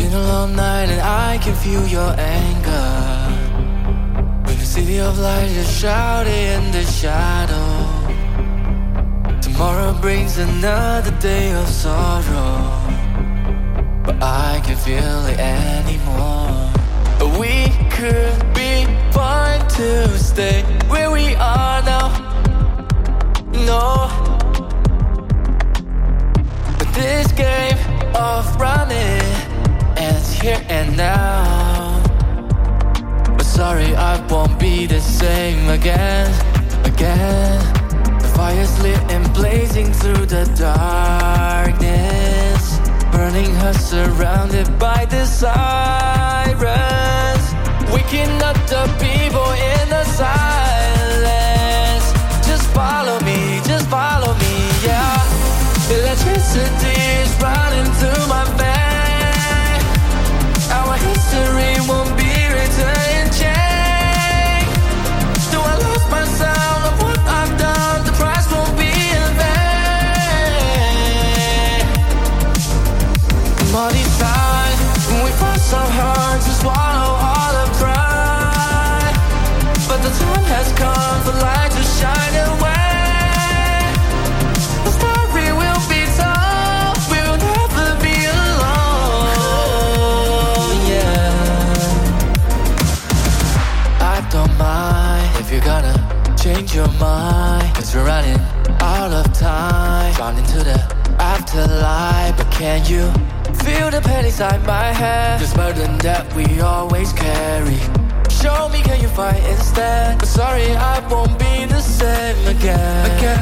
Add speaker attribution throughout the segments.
Speaker 1: been a long night and I can feel your anger. When the city of light is shrouded in the shadow. Tomorrow brings another day of sorrow, but I can't feel it anymore. We could be fine to stay where we are now. No, but this game of running ends here and now. But sorry, I won't be the same again. The fire's lit and blazing through the darkness, burning her surrounded by the sirens, waking up the people in the silence. Just follow me, yeah. Electricity is running through my veins. Our history won't be written in change. Do I lose myself of what I've done? The price won't be in vain. Money time, we fought so hard to swallow all the pride, but the time has come for light to shine away. The story will be told, we'll never be alone, yeah. I don't mind if you're gonna change your mind, 'cause we're running out of time, drawn into the afterlife. But can you feel the pain inside my head? This burden that we always carry. Show me, can you fight instead? But sorry, I won't be the same again.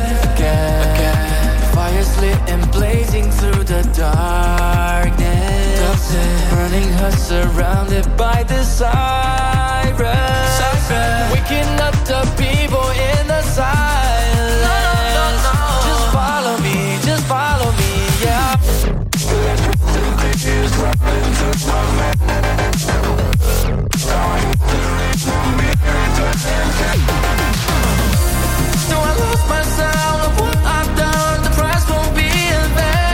Speaker 1: The fire's lit and blazing through the darkness, burning her surrounded by the sirens, waking up the people in the silence. Just follow me, yeah. Do I lose myself of what I've done? The price won't be in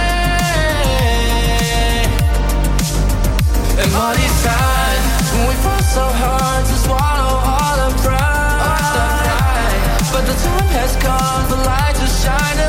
Speaker 1: vain. And all these times we fought so hard to swallow all the pride, but the time has come for light to shine